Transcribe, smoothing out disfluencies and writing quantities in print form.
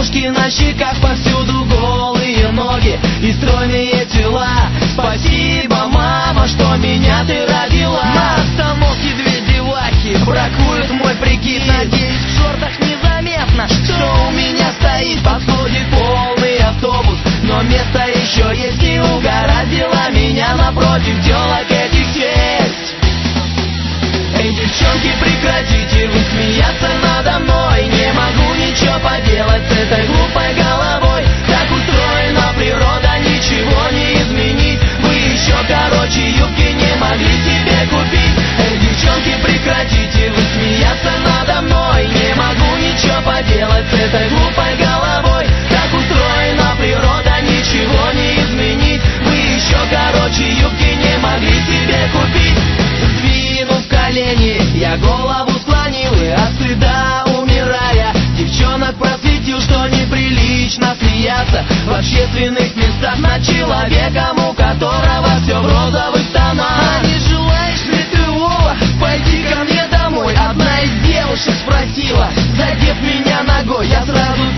веснушки на щеках, повсюду голые ноги и стройные тела. Спасибо, мама, что меня ты родила. На остановке две девахи бракуют мой прикид. Надеюсь, в шортах незаметно, что у меня стоит. Подходит полный автобус, но место еще есть. И угораздило меня напротив телок этих сесть. Эй, девчонки, прекратите вы смеяться надо мной. Не могу ничего поделать с этой глупой головой. Так устроена природа, ничего не изменить. Вы еще короче юбки не могли себе купить. Эй, девчонки, прекратите вы смеяться надо мной. Не могу ничего поделать с этой глупой головой. Так устроена природа, ничего не изменить. Вы еще короче юбки не могли себе купить. Сдвинув колени, я голову склонил и от стыда умирая девчонок просветил, что неприлично смеяться в общественных местах над человеком, у которого все в розовых тонах. А не желаешь ли ты, Вова, пойти ко мне домой? Одна из девушек спросила, задев меня ногой. Я сразу